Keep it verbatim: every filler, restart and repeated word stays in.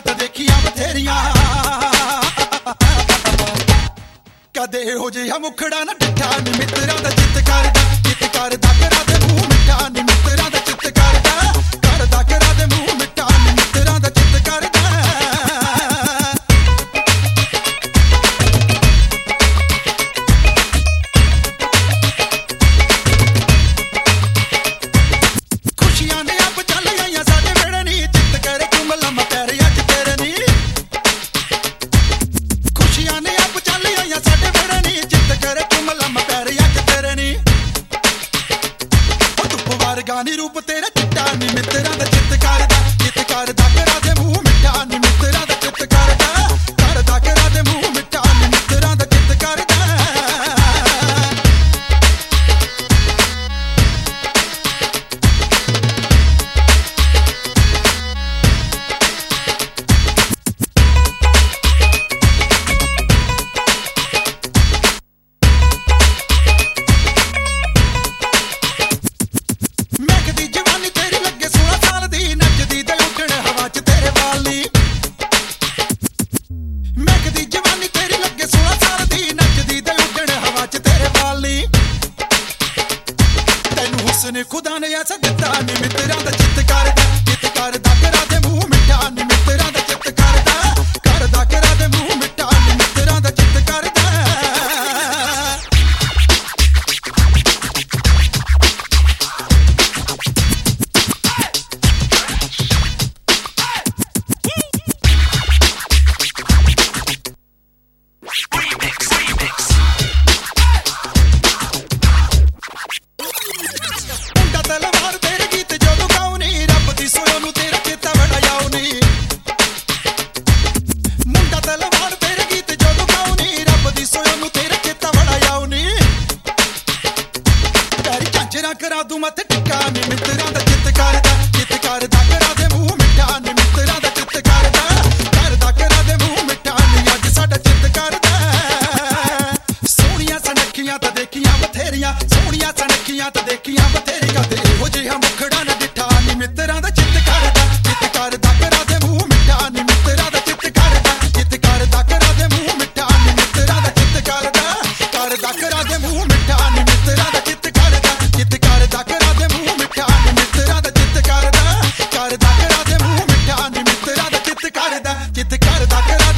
ਤਾਂ ਦੇਖੀਆਂ ਬਥੇਰੀਆਂ ਕਦੇ ਇਹੋ ਜਿਹਾ ਮੁਖੜਾ ਨਾ ਡਿੱਠਾ ਨੀ ਮਿੱਤਰਾਂ ਦਾ ਚਿੱਤ ਕਰਦਾ ਚਿੱਤ ਕਰਦਾ ਕਰਾ ਦੇ ਮੂੰਹ ਮਿੱਠਾ ਨੀ ਮਿੱਤਰਾਂ ਦਾ ਚਿੱਤ ਕਰਦਾ ਕਰਦਾ ਕਰਾ ਦੇ ਮੂੰਹ ਮਿੱਠਾ ਨੀ ਮਿੱਤਰਾਂ ਦਾ ਚਿੱਤ ਕਰਦਾ ਖੁਸ਼ੀਆਂ ਨੇ ਆਪ ਚੱਲ ਗਈਆਂ ਸਾਡੇ ਵੇੜੇ ਨੀ ਚਿੱਤ ਕਰੇ ਤੂੰ ਲੰਮਾ ਪੈਰ ਅੱਜ ਤੇਰੇ ਨੀ ਖੁਸ਼ੀਆਂ ਨੇ ਆਪ ਚੱਲ ਗਈਆਂ ਸਾਡੇ ਵੇੜੇ ਨੀ ਚਿੱਤ ਕਰੇ ਤੂੰ ਲੰਮਾ ਪੈਰ ਅੱਜ ਤੇਰੇ ਨੀ ਉਹ ਧੁੱਪ ਵਰਗਾ ਨੀ ਰੂਪ ਤੇਰਾ ਚਿੱਟਾ ਨੀ ਮਿੱਤਰਾਂ ਦਾ ਚਿੱਤ ਕਰਦਾ ਚਿੱਤ ਕਰਦਾ ਕਰਾ ਦੇ ਮੂੰਹ ਮਿੱਠਾ ਨੀ ਮਿੱਤਰਾਂ ਦਾ ਚਿੱਤ ਕਰਦਾ ਕਰਦਾ ਕਰਾ ਦੇ ਮੂੰਹ ਮਿੱਠਾ ਨੀ ਮਿੱਤਰਾਂ ਦਾ ਚਿੱਤ ਕਰਦਾ ਮਹਿਕਦੀ ਜਵਾਨੀ ਤੇਰੀ ਲੱਗੇ ਸੋਲਾਂ ਸਾਲ ਦੀ ਨੱਚਦੀ ਤੇ ਉੱਡਣ ਹਵਾ 'ਚ ਤੇਰੇ ਵਾਲ ਨੀ ਮਹਿਕਦੀ ਜਵਾਨੀ ਤੇਰੀ ਲੱਗੇ ਸੋਲਾਂ ਸਾਲ ਦੀ ਨੱਚਦੀ ਤੇ ਉੱਡਣ ਹਵਾ 'ਚ ਤੇਰੇ ਵਾਲ ਨੀ ਤੈਨੂੰ ਹੁਸਨ ਖੁਦਾ ਨੇ ਐਸਾ ਦਿੱਤਾ ਨੀ ਮਿੱਤਰਾਂ ਦਾ ਚਿੱਤ ਕਰਦਾ ਚਿੱਤ ਕਰਦਾ ਕਰਾ ਦੇ ਮੂੰਹ ਮਿੱਠਾ ਨੀ ਮਿੱਤਰਾਂ ਦਾ ਚਿੱਤ ਕਰਦਾ ਕਰਦਾ ਕਰਾ ਦੇ ਮੂੰਹ ਮਿੱਠਾ ਨੀ ਮਿੱਤਰਾਂ ਦਾ ਚਿੱਤ ਕਰਦਾ ਮੁੰਡਾ ਤਲਵਾਰ ਤੇਰੇ ਗੀਤ ਜਦੋਂ ਗਾਉਣੀ ਰੱਬ ਦੀ ਸੋਹ ਨੂੰ ਤੇਰਾ ਚੇਤਾ ਬੜਾ ਆਉਣੀ ਮੁੰਡਾ ਤਲਵਾਰ ਤੇਰੇ ਗੀਤ ਜਦੋਂ ਗਾਉਣੀ ਰੱਬ ਦੀ ਸੋਹ ਨੂੰ ਤੇਰਾ ਚੇਤਾ ਬੜਾ ਆਉਣੀ ਤੇਰੀ ਝਾਂਜਰਾਂ ਕਰਾ ਦੂੰ ਮੱਥੇ ਟਿੱਕਾ ਨੀ ਮਿੱਤਰਾਂ ਦਾ ਚਿੱਤ ਕਰਦਾ ਚਿੱਤ ਕਰਦਾ ਕਰਾ ਦੇ ਮੂੰਹ ਮਿੱਠਾ ਨੀ ਮਿੱਤਰਾਂ ਦਾ ਚਿੱਤ ਕਰਦਾ ਕਰਦਾ ਕਰਾ ਦੇ ਮੂੰਹ ਮਿੱਠਾ ਨੀ ਅੱਜ ਸਾਡਾ ਚਿੱਤ ਕਰਦਾ ਸੋਹਣੀਆਂ ਸਨੱਖੀਆਂ ਤਾਂ ਦੇਖੀਆਂ ਬਥੇਰੀਆਂ ਸੋਹਣੀਆਂ ਸਨੱਖੀਆਂ ਤਾਂ ਦੇਖੀਆਂ ਬਥੇਰੀਆਂ ਤੇ ਇਹੋ ਜਿਹਾ ਮੁਖੜਾ ਨਾ ਡਿੱਠਾ ਨੀ ਮਿੱਤਰਾਂ ਦਾ ਚਿੱਤ ਕਰਦਾ ਚਿੱਤ ਕਰਦਾ ਕਰਾ ਦੇ ਮੂੰਹ ਮਿੱਠਾ ਨੀ ਮਿੱਤਰਾਂ ਦਾ ਚਿੱਤ ਕਰਦਾ ਚਿੱਤ ਕਰਦਾ ਕਰਾ ਦੇ ਮੂੰਹ ਮਿੱਠਾ ਨੀ ਮਿੱਤਰਾਂ ਦਾ ਚਿੱਤ ਕਰਦਾ ਕਰਦਾ ਕਰਾ ਦੇ ਮੂੰਹ ਮਿੱਠਾ ਨੀ ਮਿੱਤਰਾਂ ਦਾ ਚਿੱਤ ਕਰਦਾ ਚਿੱਤ ਕਰਦਾ ਕਰਾ ਦੇ ਮੂੰਹ ਮਿੱਠਾ ਨੀ ਮਿੱਤਰਾਂ ਦਾ ਚਿੱਤ ਕਰਦਾ ਕਰਦਾ ਕਰਾ ਦੇ ਮੂੰਹ ਮਿੱਠਾ ਨੀ ਮਿੱਤਰਾਂ ਦਾ ਚਿੱਤ ਕਰਦਾ ਚਿੱਤ ਕਰਦਾ ਕਰਾ